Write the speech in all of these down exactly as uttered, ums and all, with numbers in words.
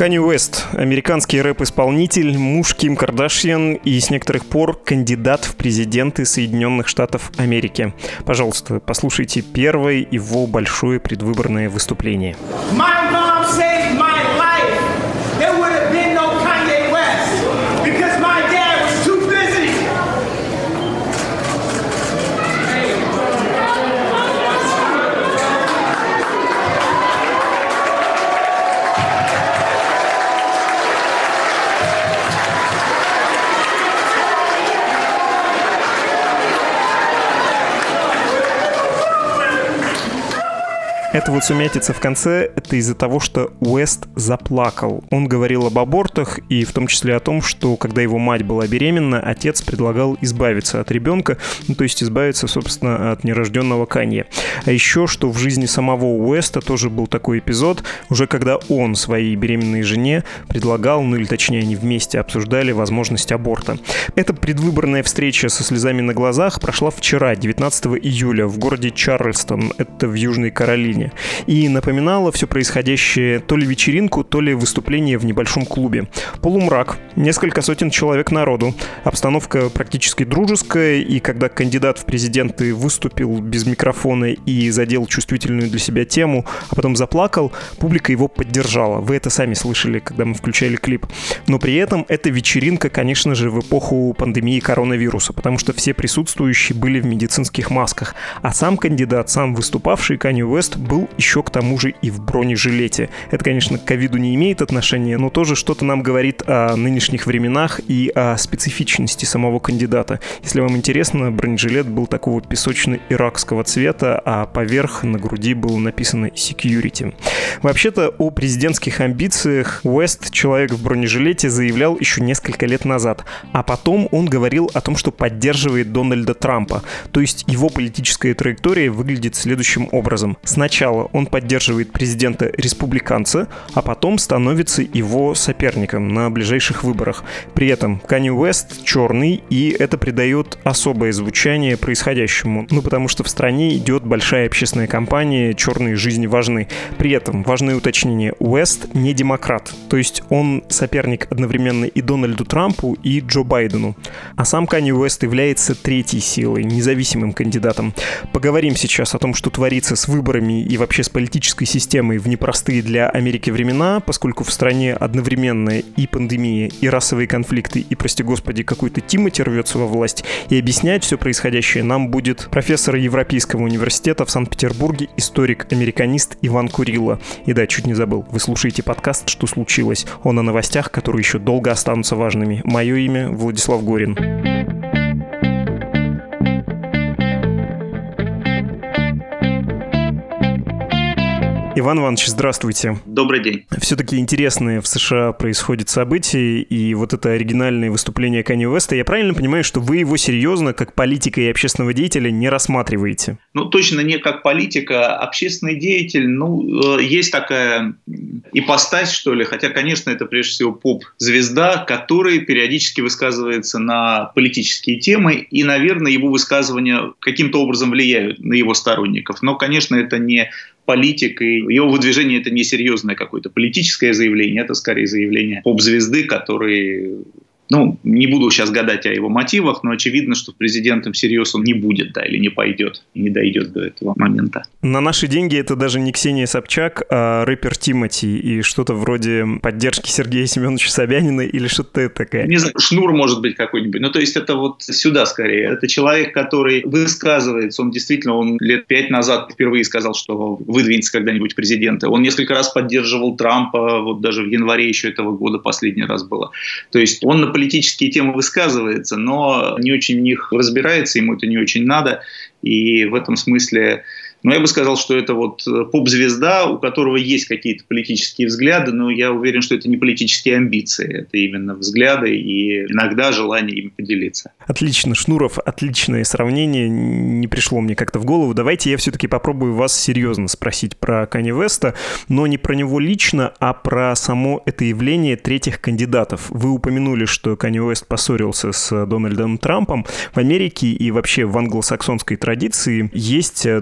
Канье Уэст – американский рэп-исполнитель, муж Ким Кардашьян и с некоторых пор кандидат в президенты Соединенных Штатов Америки. Пожалуйста, послушайте первое его большое предвыборное выступление. Эта вот сумятица в конце — это из-за того, что Уэст заплакал. Он говорил об абортах и в том числе о том, что когда его мать была беременна, отец предлагал избавиться от ребенка, ну то есть избавиться, собственно, от нерожденного Канье. А еще, что в жизни самого Уэста тоже был такой эпизод, уже когда он своей беременной жене предлагал, ну или точнее они вместе обсуждали возможность аборта. Эта предвыборная встреча со слезами на глазах прошла вчера, девятнадцатого июля, в городе Чарльстон, это в Южной Каролине. И напоминало все происходящее то ли вечеринку, то ли выступление в небольшом клубе. Полумрак, несколько сотен человек народу, обстановка практически дружеская, и когда кандидат в президенты выступил без микрофона и задел чувствительную для себя тему, а потом заплакал, публика его поддержала. Вы это сами слышали, когда мы включали клип. Но при этом эта вечеринка, конечно же, в эпоху пандемии коронавируса, потому что все присутствующие были в медицинских масках, а сам кандидат, сам выступавший Канье Уэст, был еще к тому же и в бронежилете. Это, конечно, к ковиду не имеет отношения, но тоже что-то нам говорит о нынешних временах и о специфичности самого кандидата. Если вам интересно, бронежилет был такого песочно-иракского цвета, а поверх на груди было написано «Security». Вообще-то о президентских амбициях Уэст, человек в бронежилете, заявлял еще несколько лет назад, а потом он говорил о том, что поддерживает Дональда Трампа. То есть его политическая траектория выглядит следующим образом. Сначала он поддерживает президента-республиканца, а потом становится его соперником на ближайших выборах. При этом Канье Уэст черный, и это придает особое звучание происходящему. Ну, потому что в стране идет большая общественная кампания «Черные жизни важны». При этом важное уточнение: Уэст не демократ, то есть он соперник одновременно и Дональду Трампу, и Джо Байдену. А сам Канье Уэст является третьей силой, независимым кандидатом. Поговорим сейчас о том, что творится с выборами и вообще с политической системой в непростые для Америки времена, поскольку в стране одновременно и пандемия, и расовые конфликты, и, прости господи, какой-то Тимоти рвется во власть. И объяснять все происходящее нам будет профессор Европейского университета в Санкт-Петербурге, историк-американист Иван Курило. И да, чуть не забыл, вы слушаете подкаст «Что случилось?». Он о новостях, которые еще долго останутся важными. Мое имя Владислав Горин. Иван Иванович, здравствуйте. Добрый день. Все-таки интересные в США происходят события, и вот это оригинальное выступление Канье Уэста, я правильно понимаю, что вы его серьезно, как политика и общественного деятеля, не рассматриваете? Ну, точно не как политика, общественный деятель. Ну, есть такая ипостась, что ли, хотя, конечно, это прежде всего поп-звезда, который периодически высказывается на политические темы, и, наверное, его высказывания каким-то образом влияют на его сторонников. Но, конечно, это не политик, и его выдвижение — это не серьезное какое-то политическое заявление, это скорее заявление поп-звезды, который... Ну, не буду сейчас гадать о его мотивах, но очевидно, что президентом всерьез он не будет, да, или не пойдет, не дойдет до этого момента. На наши деньги это даже не Ксения Собчак, а рэпер Тимати, и что-то вроде поддержки Сергея Семеновича Собянина или что-то такое. Не знаю, Шнур может быть какой-нибудь. Ну, то есть это вот сюда скорее. Это человек, который высказывается, он действительно, он лет пять назад впервые сказал, что выдвинется когда-нибудь президента. Он несколько раз поддерживал Трампа, вот даже в январе еще этого года последний раз было. То есть он на политические темы высказывается, но не очень в них разбирается, ему это не очень надо. И в этом смысле, ну, я бы сказал, что это вот поп-звезда, у которого есть какие-то политические взгляды, но я уверен, что это не политические амбиции, это именно взгляды и иногда желание ими поделиться. Отлично, Шнуров, отличное сравнение, не пришло мне как-то в голову. Давайте я все-таки попробую вас серьезно спросить про Канье Уэста, но не про него лично, а про само это явление третьих кандидатов. Вы упомянули, что Канье Уэст поссорился с Дональдом Трампом. В Америке и вообще в англосаксонской традиции есть двупартийная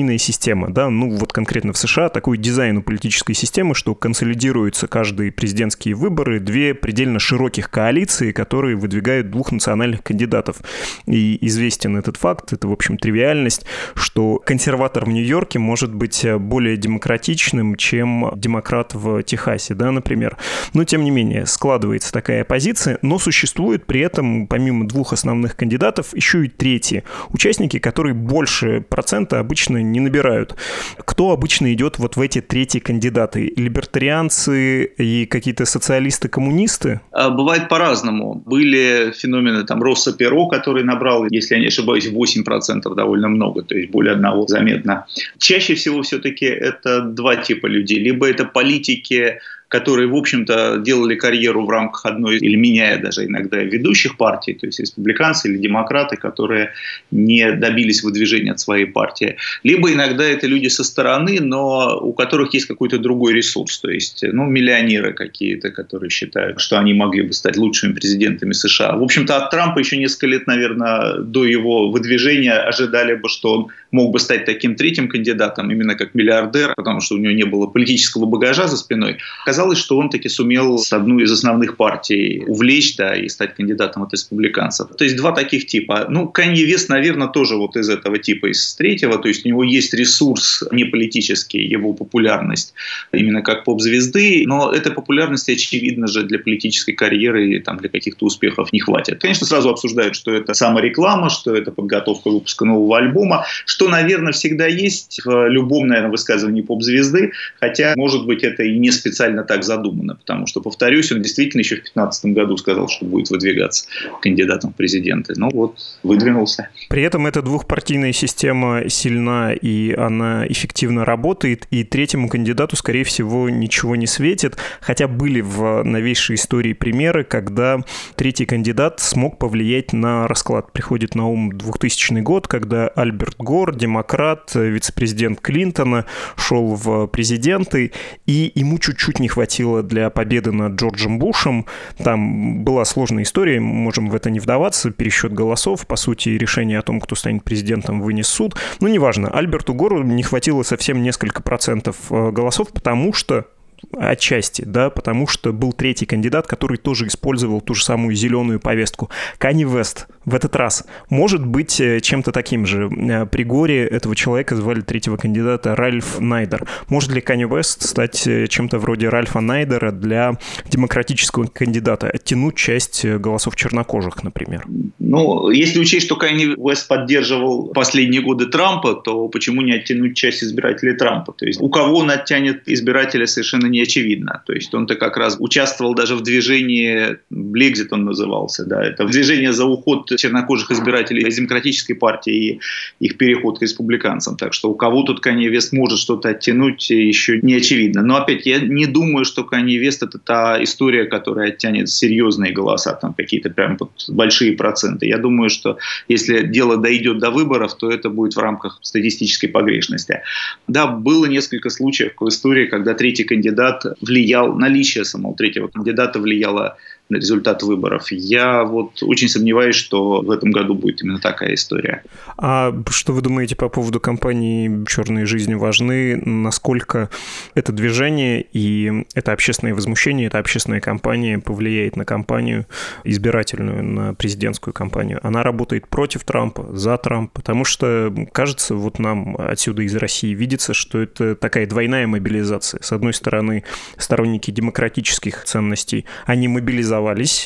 двухпартийная система, да, ну вот конкретно в США такой дизайн у политической системы, что консолидируются каждые президентские выборы две предельно широких коалиции, которые выдвигают двух национальных кандидатов. И известен этот факт, это, в общем, тривиальность, что консерватор в Нью-Йорке может быть более демократичным, чем демократ в Техасе, да, например. Но, тем не менее, складывается такая позиция, но существует при этом, помимо двух основных кандидатов, еще и третьи участники, которые больше процента обычно не набирают. Кто обычно идет вот в эти третьи кандидаты? Либертарианцы и какие-то социалисты-коммунисты? Бывает по-разному. Были феномены там Росса Перо, который набрал, если я не ошибаюсь, восемь процентов, довольно много, то есть более одного заметно. Чаще всего все-таки это два типа людей. Либо это политики, которые, в общем-то, делали карьеру в рамках одной, или меняя даже иногда ведущих партий, то есть республиканцы или демократы, которые не добились выдвижения от своей партии. Либо иногда это люди со стороны, но у которых есть какой-то другой ресурс, то есть ну, миллионеры какие-то, которые считают, что они могли бы стать лучшими президентами США. В общем-то, от Трампа еще несколько лет, наверное, до его выдвижения ожидали бы, что он мог бы стать таким третьим кандидатом, именно как миллиардер, потому что у него не было политического багажа за спиной. Казалось, что он таки сумел с одну из основных партий увлечь, да, и стать кандидатом от республиканцев. То есть два таких типа. Ну, Канье Вест, наверное, тоже вот из этого типа, из третьего. То есть у него есть ресурс не политический, его популярность, именно как поп-звезды. Но этой популярности, очевидно же, для политической карьеры или там, для каких-то успехов не хватит. Конечно, сразу обсуждают, что это самореклама, что это подготовка выпуска нового альбома, что, наверное, всегда есть в любом, наверное, высказывании поп-звезды. Хотя, может быть, это и не специально так задумано, потому что, повторюсь, он действительно еще в две тысячи пятнадцатом году сказал, что будет выдвигаться кандидатом в президенты. Ну вот, выдвинулся. При этом эта двухпартийная система сильна, и она эффективно работает, и третьему кандидату, скорее всего, ничего не светит, хотя были в новейшей истории примеры, когда третий кандидат смог повлиять на расклад. Приходит на ум двухтысячный год, когда Альберт Гор, демократ, вице-президент Клинтона, шел в президенты, и ему чуть-чуть не хватило для победы над Джорджем Бушем. Там была сложная история, можем в это не вдаваться, пересчет голосов, по сути, решение о том, кто станет президентом, вынес суд. Ну, неважно, Альберту Гору не хватило совсем несколько процентов голосов, потому что отчасти, да, потому что был третий кандидат, который тоже использовал ту же самую зеленую повестку. Канье Вест в этот раз может быть чем-то таким же. При Горе этого человека звали третьего кандидата Ральф Найдер. Может ли Канье Вест стать чем-то вроде Ральфа Найдера для демократического кандидата, оттянуть часть голосов чернокожих, например? Ну, если учесть, что Канье Вест поддерживал последние годы Трампа, то почему не оттянуть часть избирателей Трампа? То есть у кого он оттянет избирателя, совершенно не очевидно. То есть он-то как раз участвовал даже в движении, Брексит он назывался, да, это движение за уход чернокожих избирателей из демократической партии и их переход к республиканцам. Так что у кого тут Канье Вест может что-то оттянуть, еще не очевидно. Но опять, я не думаю, что Канье Вест это та история, которая оттянет серьезные голоса, там какие-то прям большие проценты. Я думаю, что если дело дойдет до выборов, то это будет в рамках статистической погрешности. Да, было несколько случаев в истории, когда третий кандидат влиял, наличие самого третьего кандидата влияло на результат выборов. Я вот очень сомневаюсь, что в этом году будет именно такая история. А что вы думаете по поводу кампании «Черные жизни важны»? Насколько это движение и это общественное возмущение, эта общественная кампания повлияет на кампанию избирательную, на президентскую кампанию? Она работает против Трампа, за Трампа? Потому что, кажется, вот нам отсюда из России видится, что это такая двойная мобилизация. С одной стороны, сторонники демократических ценностей, они мобилизовались,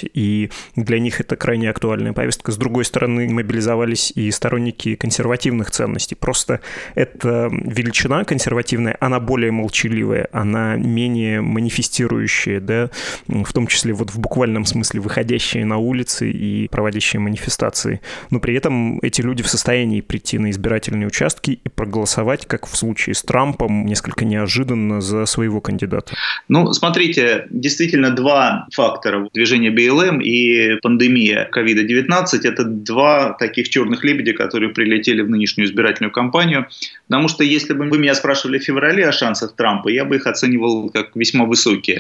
и для них это крайне актуальная повестка. С другой стороны, мобилизовались и сторонники консервативных ценностей. Просто эта величина консервативная, она более молчаливая, она менее манифестирующая, да, в том числе вот в буквальном смысле выходящие на улицы и проводящие манифестации. Но при этом эти люди в состоянии прийти на избирательные участки и проголосовать, как в случае с Трампом, несколько неожиданно за своего кандидата. Ну, смотрите, действительно два фактора. Движение би эл эм и пандемия ковид девятнадцать – это два таких черных лебедя, которые прилетели в нынешнюю избирательную кампанию. Потому что если бы вы меня спрашивали в феврале о шансах Трампа, я бы их оценивал как весьма высокие.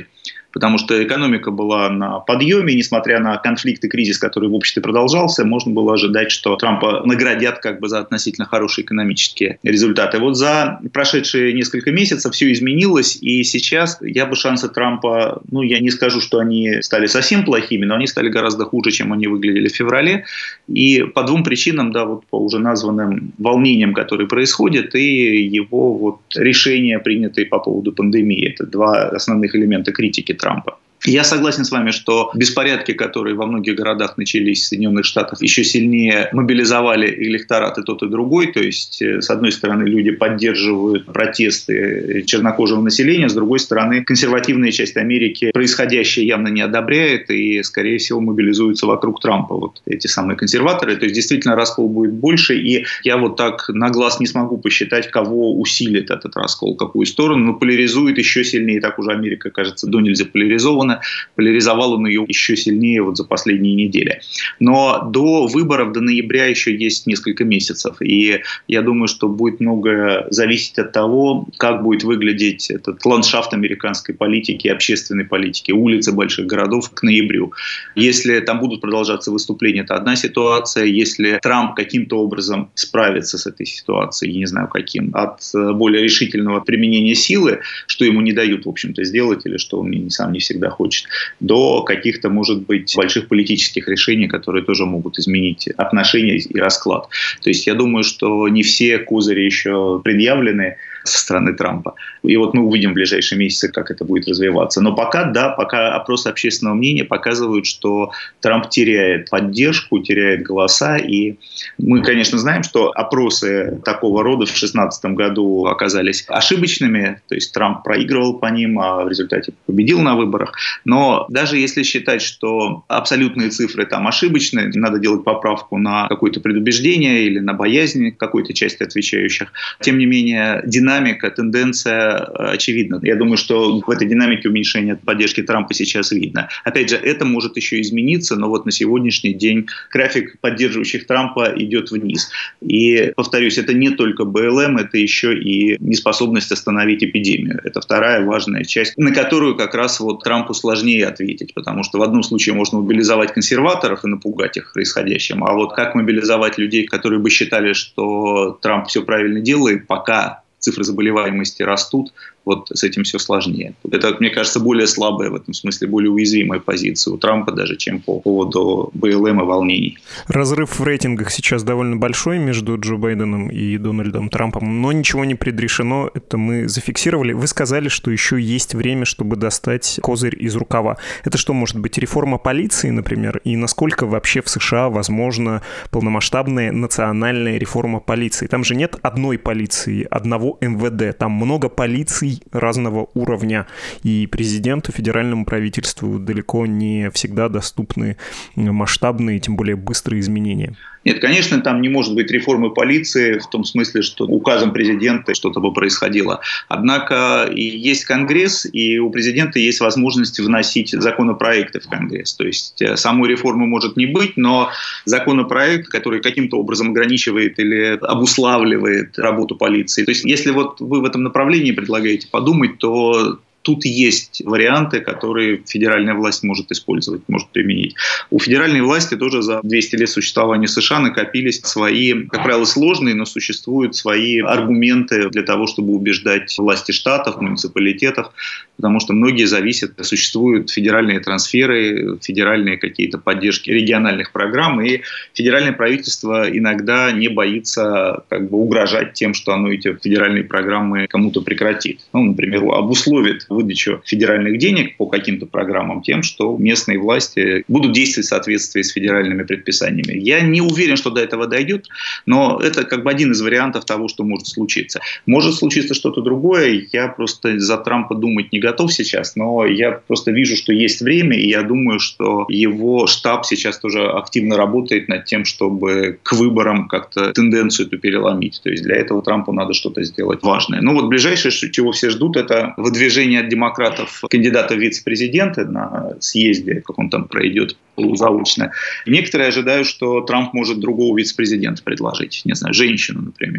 потому что экономика была на подъеме, несмотря на конфликт и кризис, который в обществе продолжался, можно было ожидать, что Трампа наградят как бы за относительно хорошие экономические результаты. Вот за прошедшие несколько месяцев все изменилось, и сейчас я бы шансы Трампа, ну, я не скажу, что они стали совсем плохими, но они стали гораздо хуже, чем они выглядели в феврале, и по двум причинам, да, вот по уже названным волнениям, которые происходят, и его вот решения, принятые по поводу пандемии. Это два основных элемента критики Трампа. Я согласен с вами, что беспорядки, которые во многих городах начались в Соединенных Штатах, еще сильнее мобилизовали электорат и тот, и другой. То есть, с одной стороны, люди поддерживают протесты чернокожего населения, с другой стороны, консервативная часть Америки происходящее явно не одобряет и, скорее всего, мобилизуются вокруг Трампа. Вот эти самые консерваторы. То есть, действительно, раскол будет больше. И я вот так на глаз не смогу посчитать, кого усилит этот раскол, какую сторону. Но поляризует еще сильнее. Так уже Америка, кажется, до нельзя поляризована. Поляризовал он ее еще сильнее вот за последние недели. Но до выборов, до ноября еще есть несколько месяцев. И я думаю, что будет многое зависеть от того, как будет выглядеть этот ландшафт американской политики, общественной политики, улицы больших городов к ноябрю. Если там будут продолжаться выступления, это одна ситуация. Если Трамп каким-то образом справится с этой ситуацией, я не знаю каким, от более решительного применения силы, что ему не дают, в общем-то, сделать, или что он сам не всегда хочет, до каких-то, может быть, больших политических решений, которые тоже могут изменить отношения и расклад. То есть я думаю, что не все козыри еще предъявлены со стороны Трампа. И вот мы увидим в ближайшие месяцы, как это будет развиваться. Но пока, да, пока опросы общественного мнения показывают, что Трамп теряет поддержку, теряет голоса. И мы, конечно, знаем, что опросы такого рода в две тысячи шестнадцатом году оказались ошибочными. То есть Трамп проигрывал по ним, а в результате победил на выборах. Но даже если считать, что абсолютные цифры там ошибочны, надо делать поправку на какое-то предубеждение или на боязнь какой-то части отвечающих. Тем не менее, динамика Динамика, тенденция очевидна. Я думаю, что в этой динамике уменьшения поддержки Трампа сейчас видно. Опять же, это может еще измениться, но вот на сегодняшний день график поддерживающих Трампа идет вниз. И, повторюсь, это не только БЛМ, это еще и неспособность остановить эпидемию. Это вторая важная часть, на которую как раз вот Трампу сложнее ответить, потому что в одном случае можно мобилизовать консерваторов и напугать их происходящим, а вот как мобилизовать людей, которые бы считали, что Трамп все правильно делает, пока цифры заболеваемости растут, вот с этим все сложнее. Это, мне кажется, более слабая в этом смысле, более уязвимая позиция у Трампа даже, чем по поводу БЛМ и волнений. Разрыв в рейтингах сейчас довольно большой между Джо Байденом и Дональдом Трампом, но ничего не предрешено, это мы зафиксировали. Вы сказали, что еще есть время, чтобы достать козырь из рукава. Это что может быть? Реформа полиции, например? И насколько вообще в США возможна полномасштабная национальная реформа полиции? Там же нет одной полиции, одного эм вэ дэ, там много полиций разного уровня, и президенту, федеральному правительству далеко не всегда доступны масштабные, тем более быстрые изменения. Нет, конечно, там не может быть реформы полиции в том смысле, что указом президента что-то бы происходило. Однако и есть Конгресс, и у президента есть возможность вносить законопроекты в Конгресс. То есть самой реформы может не быть, но законопроект, который каким-то образом ограничивает или обуславливает работу полиции. То есть если вот вы в этом направлении предлагаете подумать, то тут есть варианты, которые федеральная власть может использовать, может применить. У федеральной власти тоже за двести лет существования США накопились свои, как правило, сложные, но существуют свои аргументы для того, чтобы убеждать власти штатов, муниципалитетов, потому что многие зависят, существуют федеральные трансферы, федеральные какие-то поддержки региональных программ, и федеральное правительство иногда не боится как бы угрожать тем, что оно эти федеральные программы кому-то прекратит. Ну, например, обусловит выдачу федеральных денег по каким-то программам тем, что местные власти будут действовать в соответствии с федеральными предписаниями. Я не уверен, что до этого дойдет, но это как бы один из вариантов того, что может случиться. Может случиться что-то другое, я просто за Трампа думать не готов сейчас, но я просто вижу, что есть время, и я думаю, что его штаб сейчас тоже активно работает над тем, чтобы к выборам как-то тенденцию эту переломить. То есть для этого Трампу надо что-то сделать важное. Ну вот ближайшее, чего все ждут, это выдвижение от демократов кандидата в вице-президенты на съезде, как он там пройдет полузаочно. Некоторые ожидают, что Трамп может другого вице-президента предложить. Не знаю, женщину, например.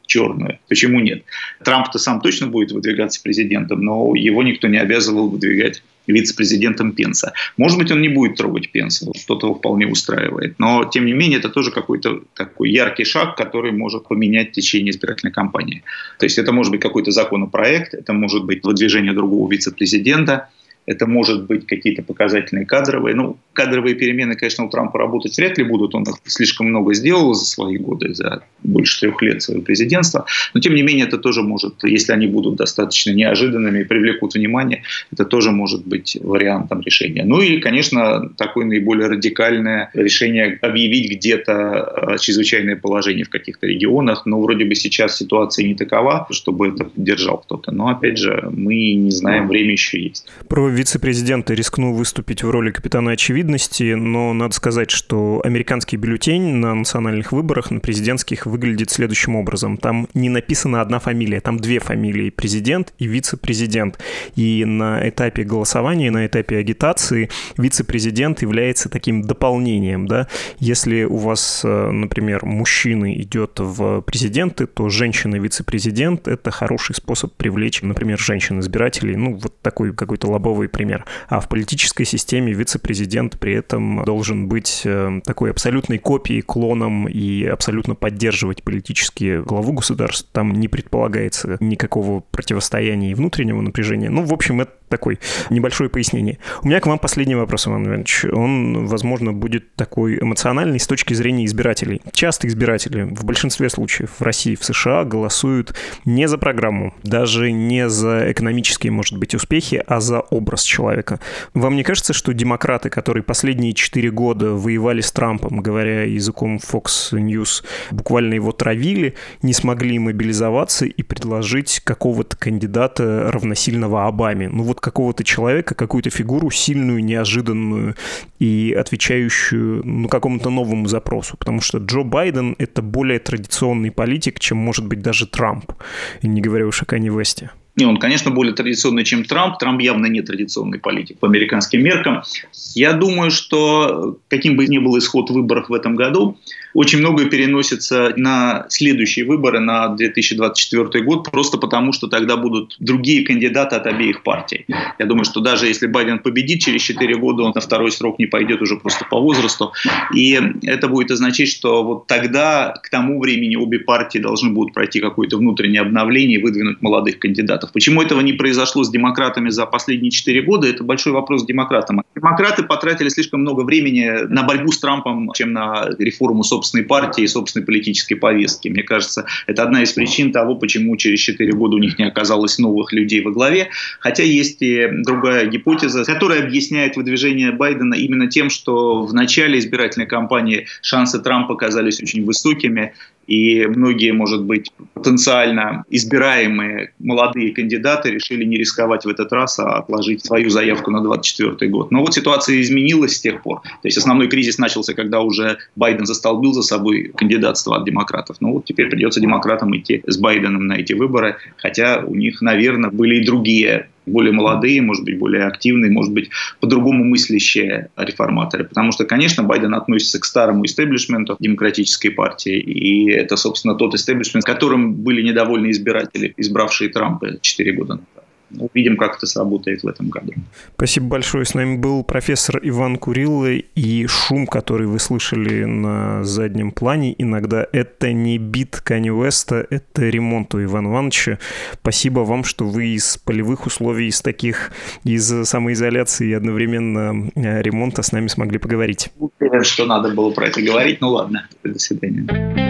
черную. Почему нет? Трамп-то сам точно будет выдвигаться президентом, но его никто не обязывал выдвигать вице-президентом Пенса. Может быть, он не будет трогать Пенса, что-то его вполне устраивает. Но, тем не менее, это тоже какой-то такой яркий шаг, который может поменять течение избирательной кампании. То есть это может быть какой-то законопроект, это может быть выдвижение другого вице-президента, это может быть какие-то показательные кадровые. Ну, кадровые перемены, конечно, у Трампа работать вряд ли будут. Он слишком много сделал за свои годы, за больше трех лет своего президентства. Но, тем не менее, это тоже может, если они будут достаточно неожиданными и привлекут внимание, это тоже может быть вариантом решения. Ну и, конечно, такое наиболее радикальное решение объявить где-то чрезвычайное положение в каких-то регионах. Но вроде бы сейчас ситуация не такова, чтобы это поддержал кто-то. Но, опять же, мы не знаем, время еще есть. Про вице-президента рискну выступить в роли капитана очевидности, но надо сказать, что американский бюллетень на национальных выборах, на президентских, выглядит следующим образом. Там не написана одна фамилия, там две фамилии – президент и вице-президент. И на этапе голосования, на этапе агитации вице-президент является таким дополнением. Да? Если у вас, например, мужчина идет в президенты, то женщина-вице-президент – это хороший способ привлечь, например, женщин-избирателей. Ну, вот такой какой-то лобовый пример. А в политической системе вице-президент при этом должен быть такой абсолютной копией, клоном и абсолютно поддерживать политически главу государства. Там не предполагается никакого противостояния и внутреннего напряжения. Ну, в общем, это такое небольшое пояснение. У меня к вам последний вопрос, Иван Иванович. Он, возможно, будет такой эмоциональный с точки зрения избирателей. Часто избиратели в большинстве случаев в России, в США голосуют не за программу, даже не за экономические, может быть, успехи, а за образ человека. Вам не кажется, что демократы, которые последние четыре года воевали с Трампом, говоря языком Fox News, буквально его травили, не смогли мобилизоваться и предложить какого-то кандидата равносильного Обаме? Ну вот какого-то человека, какую-то фигуру сильную, неожиданную и отвечающую ну, какому-то новому запросу. Потому что Джо Байден — это более традиционный политик, чем, может быть, даже Трамп, не говоря уж о Канье Уэсте. Не, он, конечно, более традиционный, чем Трамп. Трамп явно не традиционный политик по американским меркам. Я думаю, что каким бы ни был исход выборов в этом году, очень многое переносится на следующие выборы, на две тысячи двадцать четвёртый год, просто потому, что тогда будут другие кандидаты от обеих партий. Я думаю, что даже если Байден победит, через четыре года он на второй срок не пойдет уже просто по возрасту. И это будет означать, что вот тогда, к тому времени, обе партии должны будут пройти какое-то внутреннее обновление и выдвинуть молодых кандидатов. Почему этого не произошло с демократами за последние четыре года, это большой вопрос к демократам. Демократы потратили слишком много времени на борьбу с Трампом, чем на реформу собственной партии и собственной политической повестки. Мне кажется, это одна из причин того, почему через четыре года у них не оказалось новых людей во главе. Хотя есть и другая гипотеза, которая объясняет выдвижение Байдена именно тем, что в начале избирательной кампании шансы Трампа оказались очень высокими, и многие, может быть, потенциально избираемые молодые кандидаты решили не рисковать в этот раз, а отложить свою заявку на двадцать четвёртый год. Но вот ситуация изменилась с тех пор. То есть основной кризис начался, когда уже Байден застолбил за собой кандидатство от демократов. Ну вот теперь придется демократам идти с Байденом на эти выборы, хотя у них, наверное, были и другие более молодые, может быть, более активные, может быть, по-другому мыслящие реформаторы. Потому что, конечно, Байден относится к старому истеблишменту демократической партии, и это, собственно, тот истеблишмент, которым были недовольны избиратели, избравшие Трампа четыре года назад. Увидим, как это сработает в этом году. Спасибо большое. С нами был профессор Иван Курило, и шум, который вы слышали на заднем плане, иногда это не бит Канье Уэста, это ремонт у Ивана Ивановича. Спасибо вам, что вы из полевых условий, из таких, из самоизоляции и одновременно ремонта с нами смогли поговорить. Уверен, что надо было про это говорить. Ну ладно, до свидания.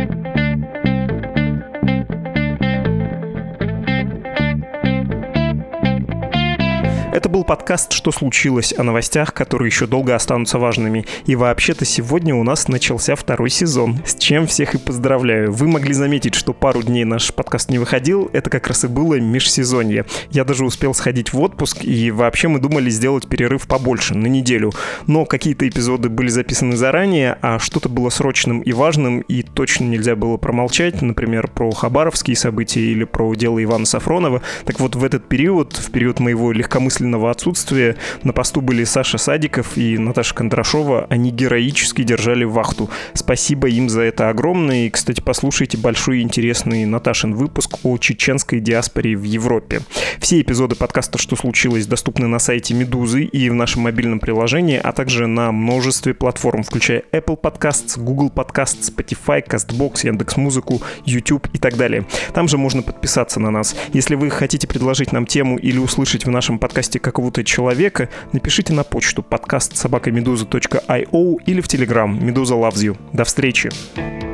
Это был подкаст «Что случилось?» о новостях, которые еще долго останутся важными. И вообще-то сегодня у нас начался второй сезон, с чем всех и поздравляю. Вы могли заметить, что пару дней наш подкаст не выходил, это как раз и было межсезонье. Я даже успел сходить в отпуск, и вообще мы думали сделать перерыв побольше, на неделю. Но какие-то эпизоды были записаны заранее, а что-то было срочным и важным, и точно нельзя было промолчать, например, про хабаровские события или про дело Ивана Сафронова. Так вот, в этот период, в период моего легкомысленного моего отсутствия на посту были Саша Садиков и Наташа Кондрашова. Они героически держали вахту. Спасибо им за это огромное. И, кстати, послушайте большой и интересный Наташин выпуск о чеченской диаспоре в Европе. Все эпизоды подкаста «Что случилось» доступны на сайте «Медузы» и в нашем мобильном приложении, а также на множестве платформ, включая Apple Podcasts, Google Podcasts, Spotify, CastBox, Яндекс.Музыку, YouTube и так далее. Там же можно подписаться на нас. Если вы хотите предложить нам тему или услышать в нашем подкасте какого-то человека, напишите на почту подкаст собака медуза точка ай о или в Telegram «Медуза loves you». До встречи!